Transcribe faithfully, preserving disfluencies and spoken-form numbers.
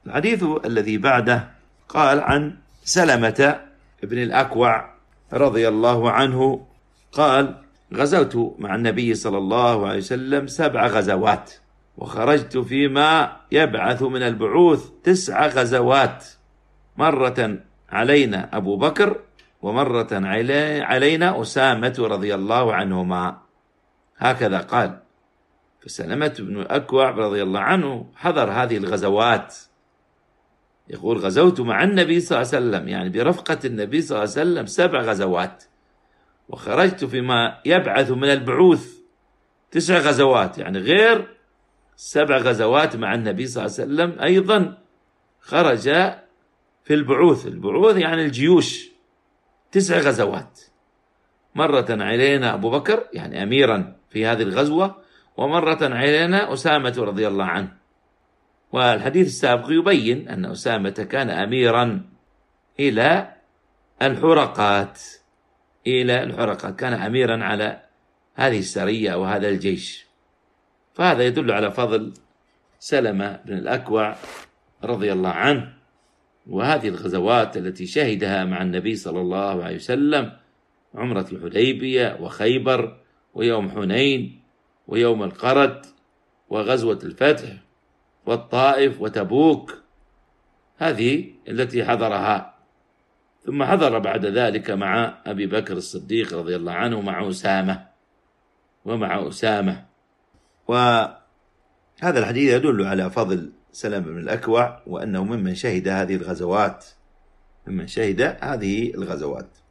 الحديث الذي بعده قال عن سلمة بن الأكوع رضي الله عنه قال: غزوت مع النبي صلى الله عليه وسلم سبع غزوات، وخرجت فيما يبعث من البعوث تسع غزوات، مرة علينا أبو بكر ومرة علينا أسامة رضي الله عنهما. هكذا قال. فسلمة بن الأكوع رضي الله عنه حضر هذه الغزوات، يقول: غزوت مع النبي صلى الله عليه وسلم، يعني برفقة النبي صلى الله عليه وسلم، سبع غزوات، وخرجت فيما يبعث من البعوث تسع غزوات، يعني غير سبع غزوات مع النبي صلى الله عليه وسلم أيضا خرج في البعوث. البعوث يعني الجيوش، تسع غزوات، مرة علينا أبو بكر يعني أميرا في هذه الغزوة، ومرة علينا أسامة رضي الله عنه. والحديث السابق يبين أن أسامة كان أميرا إلى الحرقات إلى الحرقات كان أميرا على هذه السرية وهذا الجيش. فهذا يدل على فضل سلمة بن الأكوع رضي الله عنه، وهذه الغزوات التي شهدها مع النبي صلى الله عليه وسلم: عمرة الحديبية وخيبر ويوم حنين ويوم القرد وغزوة الفتح والطائف وتبوك، هذه التي حضرها. ثم حضر بعد ذلك مع أبي بكر الصديق رضي الله عنه مع أسامة ومع أسامة. وهذا الحديث يدل على فضل سلمة بن الأكوع، وأنه ممن شهد هذه الغزوات ممن شهد هذه الغزوات